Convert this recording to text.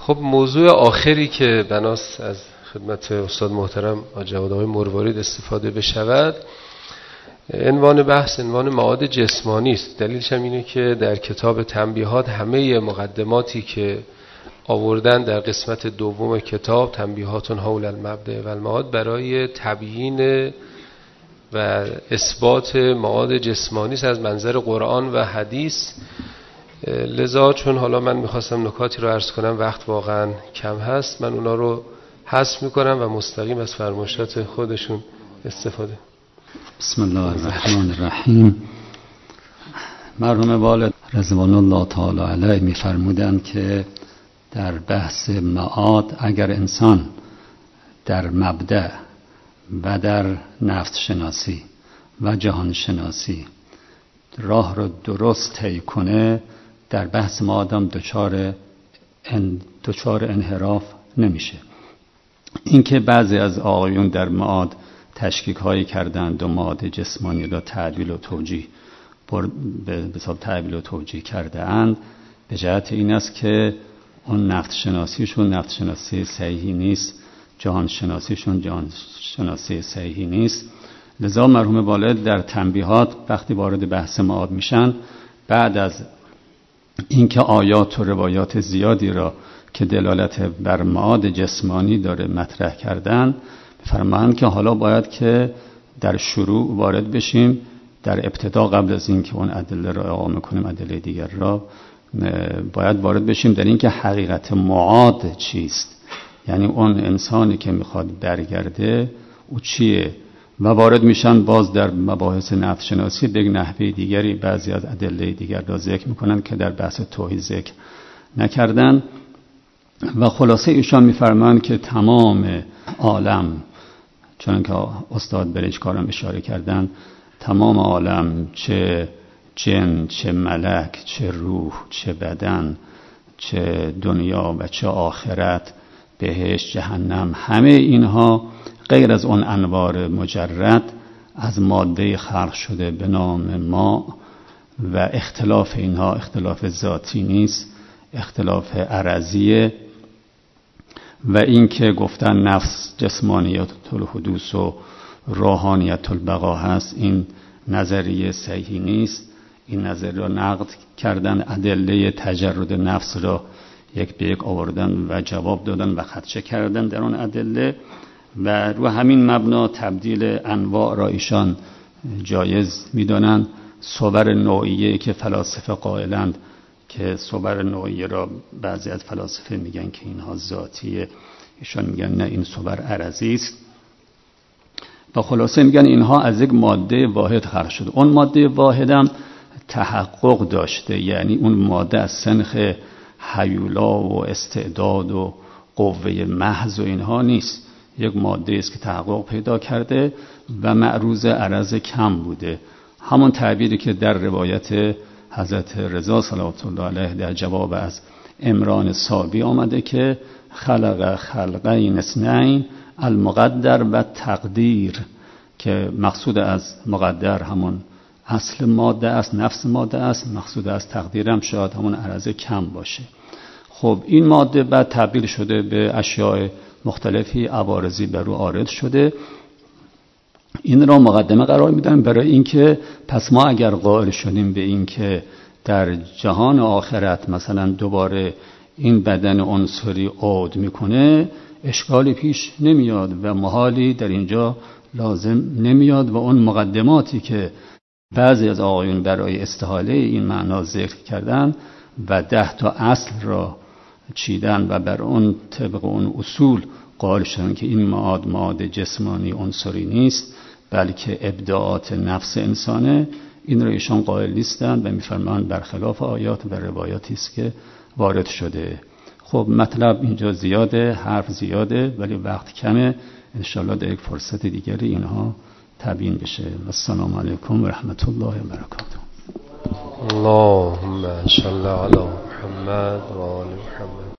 خب موضوع آخری که بناست از خدمت استاد محترم جواد آقای مروارید استفاده بشود، عنوان بحث عنوان معاد جسمانی است. دلیلش هم اینه که در کتاب تنبیهات همه مقدماتی که آوردن در قسمت دوم کتاب تنبیهات حول المبدأ و المعاد برای تبیین و اثبات معاد جسمانی است از منظر قرآن و حدیث. لذا چون حالا من میخواستم نکاتی رو عرض کنم، وقت واقعا کم هست، من اونا رو حذف میکنم و مستقیم از فرمایشات خودشون استفاده. بسم الله الرحمن الرحیم. مرحوم والد رضوان الله تعالی علیه میفرمودند که در بحث معاد اگر انسان در مبدأ و در نفس شناسی و جهان شناسی راه رو درست طی کنه، در بحث معاد هم دچار انحراف نمیشه. اینکه بعضی از آقایون در معاد تشکیک هایی کردند و معاد جسمانی را تعبیل و توجیه به حساب تعبیل و توجیه کرده اند، به جهت این است که اون نفس شناسیشون نفس شناسی صحیحی نیست، جهان شناسیشون جهان شناسی صحیحی نیست. لذا مرحوم والد در تنبیهات وقتی وارد بحث معاد میشن، بعد از اینکه آیات و روایات زیادی را که دلالت بر معاد جسمانی داره مطرح کردن، فرمایند که حالا باید که در شروع وارد بشیم، در ابتدا قبل از اینکه اون ادله را اقامه کنیم ادله دیگر را باید وارد بشیم در اینکه حقیقت معاد چیست، یعنی اون انسانی که میخواد برگرده او چیه، و وارد میشن باز در مباحث نفس شناسی به نحوه دیگری بعضی از ادله دیگر را ذکر میکنن که در بحث توحید ذکر نکردن. و خلاصه ایشان میفرمایند که تمام عالم، چون که استاد برنجکارم اشاره کردن، تمام عالم، چه جن، چه ملک، چه روح، چه بدن، چه دنیا و چه آخرت، بهشت، جهنم، همه اینها غیر از اون انوار مجرد از ماده خلق شده به نام ما، و اختلاف اینها اختلاف ذاتی نیست، اختلاف عرضیه. و این که گفتن نفس جسمانیت الحدوث و روحانیت البقا هست، این نظریه صحیحی نیست. این نظریه را نقد کردن، ادله تجرد نفس را یک به یک آوردن و جواب دادن و خدشه کردن در آن ادله، و رو همین مبنا تبدیل انواع را ایشان جایز می‌دانند. صور نوعیه که فلاسفه قائلند که صور نوعیه را بعضی از فلاسفه میگن که اینها ذاتیه، ایشان میگن نه، این صور عرضی است. و خلاصه میگن اینها از یک ماده واحد خلق شده. اون ماده واحد هم تحقق داشته، یعنی اون ماده از سنخ هیولا و استعداد و قوه محض و اینها نیست، یک ماده است که تحقق پیدا کرده و معروض عرض کم بوده. همون تعبیری که در روایت حضرت رضا صلوات الله علیه در جواب از عمران صابی آمده که خلق خلقین اثنین المقدر و تقدیر، که مقصود از مقدر همون اصل ماده است، نفس ماده است، مقصود از تقدیر هم شاید همون عرض کم باشه. خب این ماده بعد تبدیل شده به اشیاء مختلفی، عوارضی بر او عارض شده. این را مقدمه قرار میدن برای اینکه پس ما اگر قائل شدیم به اینکه در جهان آخرت مثلا دوباره این بدن عنصری عود میکنه، اشکالی پیش نمیاد و محالی در اینجا لازم نمیاد، و اون مقدماتی که بعضی از آقایون برای استحاله این معنا ذکر کردن و 10 تا اصل را چیدن و بر اون طبق اون اصول قائل شدن که این معاد جسمانی عنصری نیست بلکه ابداعات نفس انسانه، این را ایشان قائل نیستند و میفرمایند برخلاف آیات و روایاتی است که وارد شده. خب مطلب اینجا زیاده، حرف زیاده، ولی وقت کمه. انشاءالله در یک فرصت دیگری اینها تبیین بشه. السلام علیکم و رحمت الله و برکاته. اللهم صل علی محمد و آل محمد.